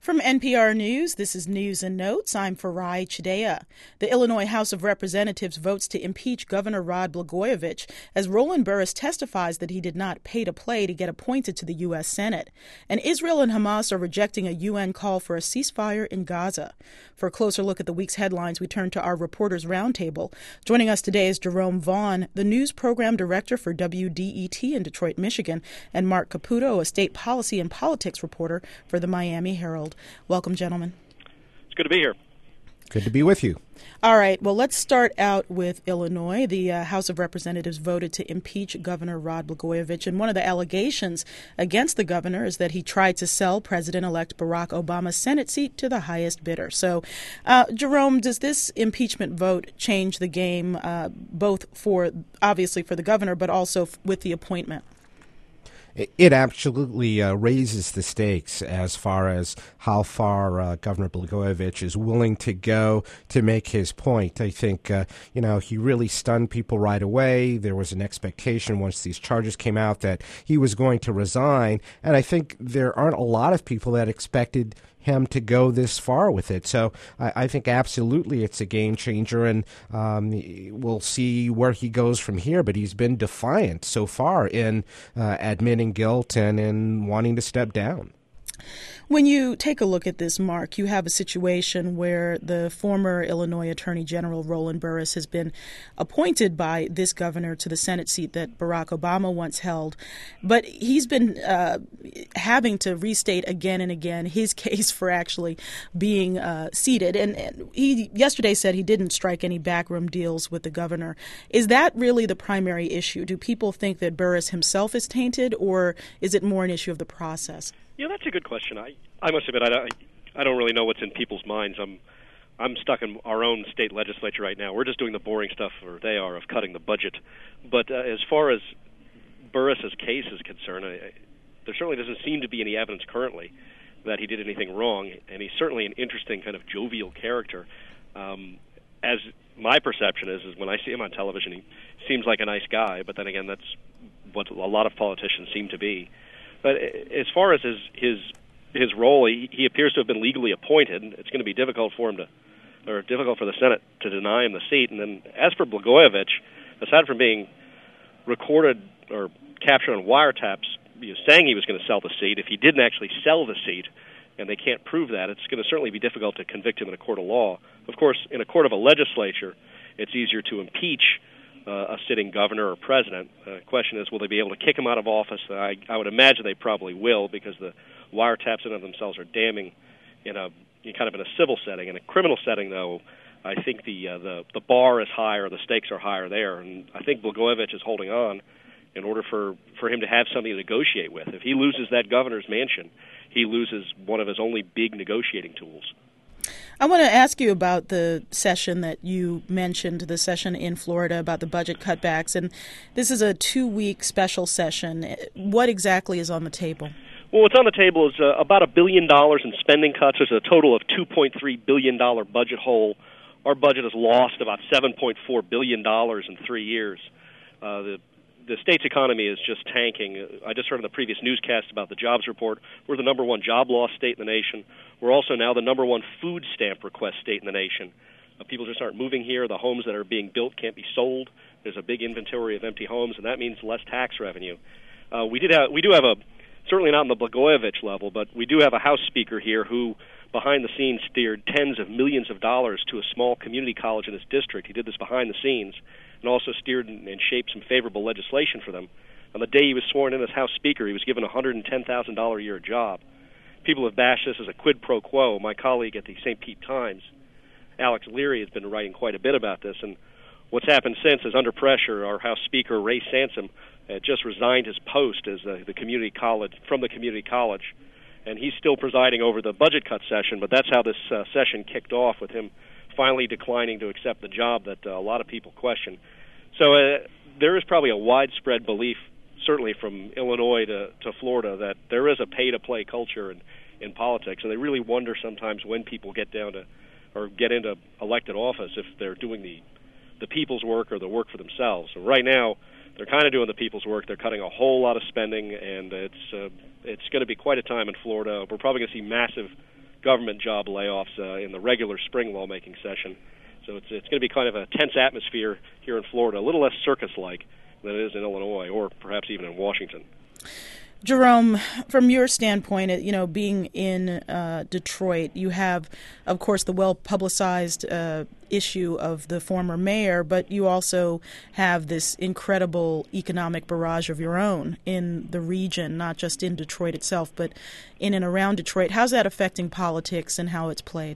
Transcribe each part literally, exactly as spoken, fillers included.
From N P R News, this is News and Notes. I'm Farai Chideya. The Illinois House of Representatives votes to impeach Governor Rod Blagojevich as Roland Burris testifies that he did not pay to play to get appointed to the U S. Senate. And Israel and Hamas are rejecting a U N call for a ceasefire in Gaza. For a closer look at the week's headlines, we turn to our Reporters Roundtable. Joining us today is Jerome Vaughn, the news program director for W D E T in Detroit, Michigan, and Mark Caputo, a state policy and politics reporter for the Miami Herald. Welcome, gentlemen. It's good to be here. Good to be with you. All right. Well, let's start out with Illinois. The uh, House of Representatives voted to impeach Governor Rod Blagojevich, and one of the allegations against the governor is that he tried to sell President-elect Barack Obama's Senate seat to the highest bidder. So, uh, Jerome, does this impeachment vote change the game, uh, both for, obviously, for the governor, but also f- with the appointment? It absolutely uh, raises the stakes as far as how far uh, Governor Blagojevich is willing to go to make his point. I think, uh, you know, he really stunned people right away. There was an expectation once these charges came out that he was going to resign. And I think there aren't a lot of people that expected him to go this far with it. So I, I think absolutely it's a game changer, and um, we'll see where he goes from here. But he's been defiant so far in uh, admitting guilt and in wanting to step down. When you take a look at this, Mark, you have a situation where the former Illinois Attorney General Roland Burris has been appointed by this governor to the Senate seat that Barack Obama once held. But he's been uh, having to restate again and again his case for actually being uh, seated. And, and he yesterday said he didn't strike any backroom deals with the governor. Is that really the primary issue? Do people think that Burris himself is tainted, or is it more an issue of the process? Yeah, that's a good question. I, I must admit, I don't, I don't really know what's in people's minds. I'm I'm stuck in our own state legislature right now. We're just doing the boring stuff, or they are, of cutting the budget. But uh, as far as Burris's case is concerned, I, I, there certainly doesn't seem to be any evidence currently that he did anything wrong, and he's certainly an interesting kind of jovial character. Um, as my perception is, is when I see him on television, he seems like a nice guy, but then again, that's what a lot of politicians seem to be. But as far as his his his role, he, he appears to have been legally appointed. It's going to be difficult for him to, or difficult for the Senate to deny him the seat. And then, as for Blagojevich, aside from being recorded or captured on wiretaps, you know, saying he was going to sell the seat, if he didn't actually sell the seat, and they can't prove that, it's going to certainly be difficult to convict him in a court of law. Of course, in a court of a legislature, it's easier to impeach Uh, a sitting governor or president. The uh, question is, will they be able to kick him out of office? I, I would imagine they probably will, because the wiretaps in and of themselves are damning in a in kind of in a civil setting. In a criminal setting, though, I think the uh, the the bar is higher, the stakes are higher there, and I think Blagojevich is holding on in order for, for him to have something to negotiate with. If he loses that governor's mansion, he loses one of his only big negotiating tools. I want to ask you about the session that you mentioned, the session in Florida about the budget cutbacks. And this is a two-week special session. What exactly is on the table? Well, what's on the table is uh, about a billion dollars in spending cuts. There's a total of two point three billion dollars budget hole. Our budget has lost about seven point four billion dollars in three years. Uh, the The state's economy is just tanking. I just heard in the previous newscast about the jobs report. We're the number one job loss state in the nation. We're also now the number one food stamp request state in the nation. Uh, people just aren't moving here. The homes that are being built can't be sold. There's a big inventory of empty homes, and that means less tax revenue. Uh, we did have, we do have a, certainly not on the Blagojevich level, but we do have a House Speaker here who, behind the scenes, steered tens of millions of dollars to a small community college in his district. He did this behind the scenes, and also steered and shaped some favorable legislation for them. On the day he was sworn in as House Speaker, he was given a one hundred ten thousand dollars a year job. People have bashed this as a quid pro quo. My colleague at the Saint Pete Times, Alex Leary, has been writing quite a bit about this, and what's happened since is, under pressure, our House Speaker, Ray Sansom, uh, just resigned his post as uh, the community college from the community college, and he's still presiding over the budget cut session, but that's how this uh, session kicked off, with him finally declining to accept the job that uh, a lot of people question. So uh, there is probably a widespread belief, certainly from Illinois to, to Florida, that there is a pay-to-play culture in, in politics, and they really wonder sometimes when people get down to or get into elected office if they're doing the the people's work or the work for themselves. So right now, they're kind of doing the people's work. They're cutting a whole lot of spending, and it's uh, it's going to be quite a time in Florida. We're probably going to see massive government job layoffs uh, in the regular spring lawmaking session. So it's it's going to be kind of a tense atmosphere here in Florida, a little less circus-like than it is in Illinois or perhaps even in Washington. Jerome, from your standpoint, you know, being in uh, Detroit, you have, of course, the well-publicized uh, issue of the former mayor, but you also have this incredible economic barrage of your own in the region, not just in Detroit itself, but in and around Detroit. How's that affecting politics and how it's played?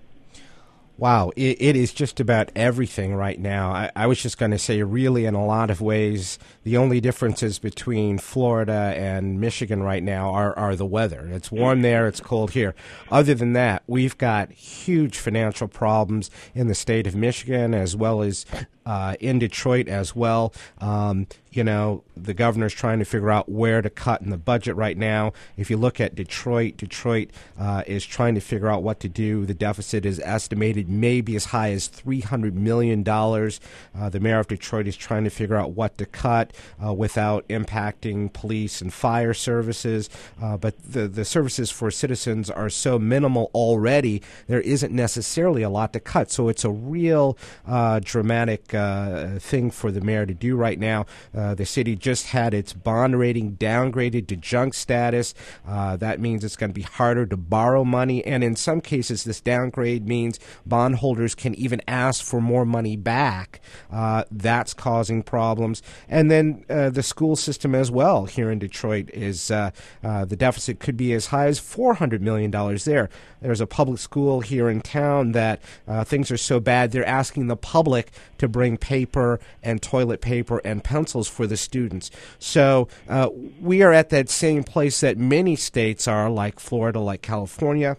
Wow, it, it is just about everything right now. I, I was just going to say, really, in a lot of ways, the only differences between Florida and Michigan right now are, are the weather. It's warm there, it's cold here. Other than that, we've got huge financial problems in the state of Michigan as well as uh, in Detroit as well. Um, you know, the governor's trying to figure out where to cut in the budget right now. If you look at Detroit, Detroit uh, is trying to figure out what to do. The deficit is estimated maybe as high as three hundred million dollars. Uh, the mayor of Detroit is trying to figure out what to cut uh, without impacting police and fire services. Uh, but the, the services for citizens are so minimal already, there isn't necessarily a lot to cut. So it's a real uh, dramatic uh, thing for the mayor to do right now. Uh, the city just had its bond rating downgraded to junk status. Uh, that means it's going to be harder to borrow money. And in some cases, this downgrade means bondholders can even ask for more money back. Uh, that's causing problems. And then uh, the school system as well here in Detroit is uh, uh, the deficit could be as high as four hundred million dollars there. There's a public school here in town that uh, things are so bad, they're asking the public to bring paper and toilet paper and pencils for the students. So uh, we are at that same place that many states are, like Florida, like California,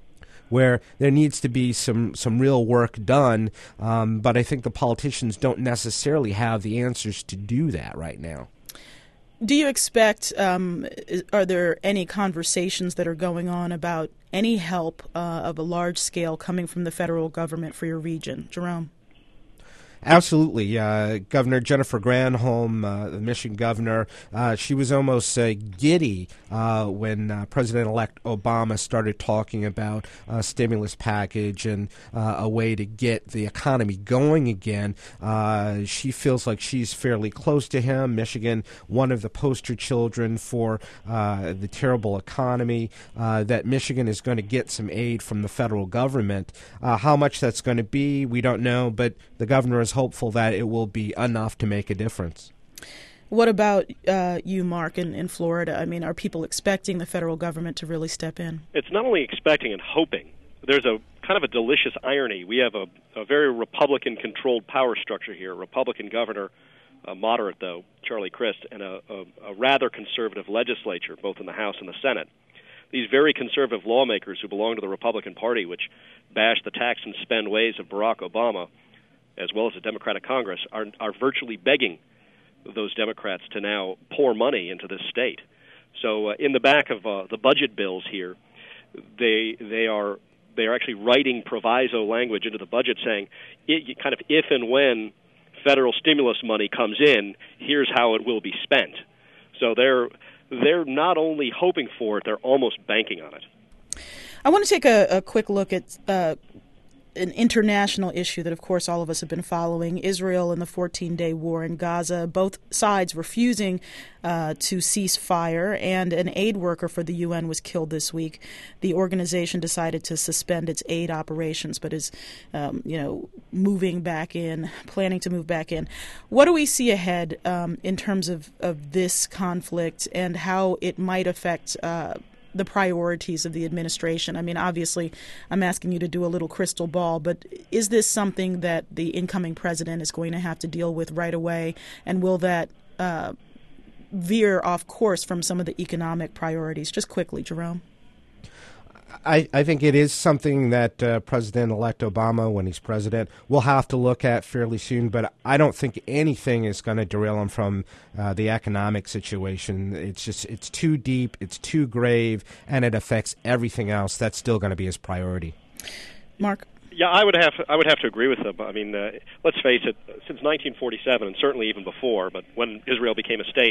where there needs to be some, some real work done. Um, but I think the politicians don't necessarily have the answers to do that right now. Do you expect, um, are there any conversations that are going on about any help uh, of a large scale coming from the federal government for your region? Jerome? Absolutely. Uh, Governor Jennifer Granholm, uh, the Michigan governor, uh, she was almost uh, giddy uh, when uh, President-elect Obama started talking about a stimulus package and uh, a way to get the economy going again. Uh, she feels like she's fairly close to him. Michigan, one of the poster children for uh, the terrible economy, uh, that Michigan is going to get some aid from the federal government. Uh, how much that's going to be, we don't know, but the governor is hopeful that it will be enough to make a difference. What about uh, you, Mark, in, in Florida? I mean, are people expecting the federal government to really step in? It's not only expecting and hoping. There's a kind of a delicious irony. We have a, a very Republican-controlled power structure here, a Republican governor, a moderate, though, Charlie Crist, and a, a, a rather conservative legislature, both in the House and the Senate. These very conservative lawmakers who belong to the Republican Party, which bash the tax and spend ways of Barack Obama, as well as the Democratic Congress, are are virtually begging those Democrats to now pour money into this state. So uh, in the back of uh, the budget bills here, they they are they are actually writing proviso language into the budget saying, it, kind of if and when federal stimulus money comes in, here's how it will be spent. So they're they're not only hoping for it, they're almost banking on it. I want to take a, a quick look at uh, an international issue that, of course, all of us have been following, Israel and the fourteen-day war in Gaza, both sides refusing uh, to cease fire, and an aid worker for the U N was killed this week. The organization decided to suspend its aid operations, but is, um, you know, moving back in, planning to move back in. What do we see ahead um, in terms of, of this conflict and how it might affect uh the priorities of the administration? I mean, obviously, I'm asking you to do a little crystal ball, but is this something that the incoming president is going to have to deal with right away? And will that uh, veer off course from some of the economic priorities? Just quickly, Jerome. I, I think it is something that uh, President-elect Obama, when he's president, will have to look at fairly soon, but I don't think anything is going to derail him from uh, the economic situation. It's just, it's too deep, it's too grave, and it affects everything else. That's still going to be his priority. Mark? Yeah, I would have I would have to agree with them. I mean, uh, let's face it, since nineteen forty-seven, and certainly even before, but when Israel became a state,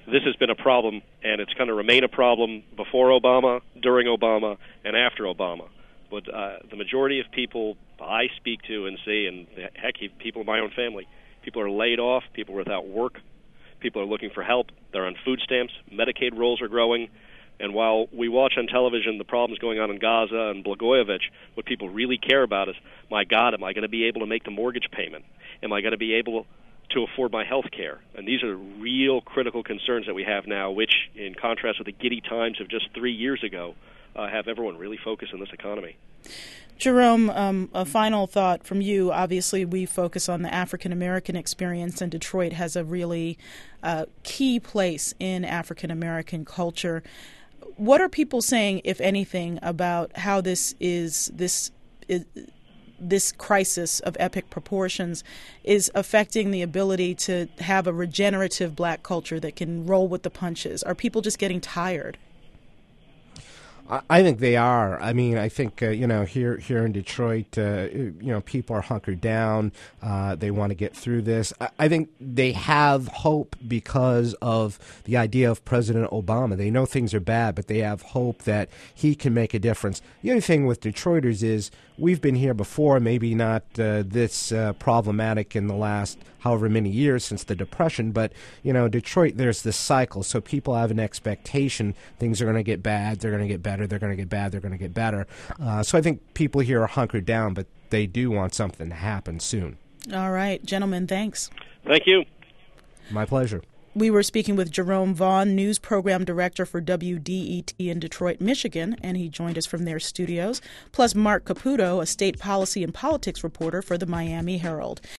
this has been a problem, and it's going to remain a problem before Obama, during Obama, and after Obama. But uh, the majority of people I speak to and see, and heck, people in my own family, people are laid off, people are without work, people are looking for help, they're on food stamps, Medicaid rolls are growing, and while we watch on television the problems going on in Gaza and Blagojevich, what people really care about is, my God, am I going to be able to make the mortgage payment? Am I going to be able to afford my health care? And these are real critical concerns that we have now, which, in contrast with the giddy times of just three years ago, uh, have everyone really focused on this economy. Jerome, um, a final thought from you. Obviously, we focus on the African-American experience, and Detroit has a really uh, key place in African-American culture. What are people saying, if anything, about how this is this is, this crisis of epic proportions is affecting the ability to have a regenerative black culture that can roll with the punches? Are people just getting tired? I think they are. I mean, I think, uh, you know, here here in Detroit, uh, you know, people are hunkered down. Uh, they want to get through this. I, I think they have hope because of the idea of President Obama. They know things are bad, but they have hope that he can make a difference. The other thing with Detroiters is we've been here before, maybe not uh, this uh, problematic in the last however many years since the Depression, but, you know, Detroit, there's this cycle. So people have an expectation things are going to get bad, they're going to get better, they're going to get bad, they're going to get better. Uh, so I think people here are hunkered down, but they do want something to happen soon. All right, gentlemen, thanks. Thank you. My pleasure. We were speaking with Jerome Vaughn, news program director for W D E T in Detroit, Michigan, and he joined us from their studios, plus Mark Caputo, a state policy and politics reporter for the Miami Herald.